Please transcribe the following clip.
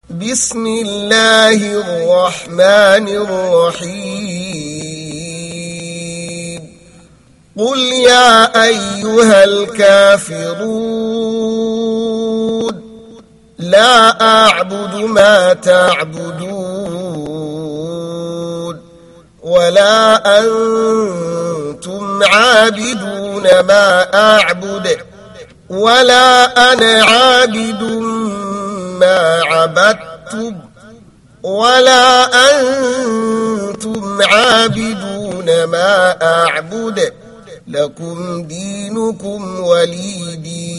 بسم الله الرحمن الرحيم قل يا أيها الكافرون لا أعبد ما تعبدون ولا أنتم عابدون ما أعبد ولا أنا عابد ما عبدتم ولا أنتم عابدون ما أعبد لكم دينكم ولي دين.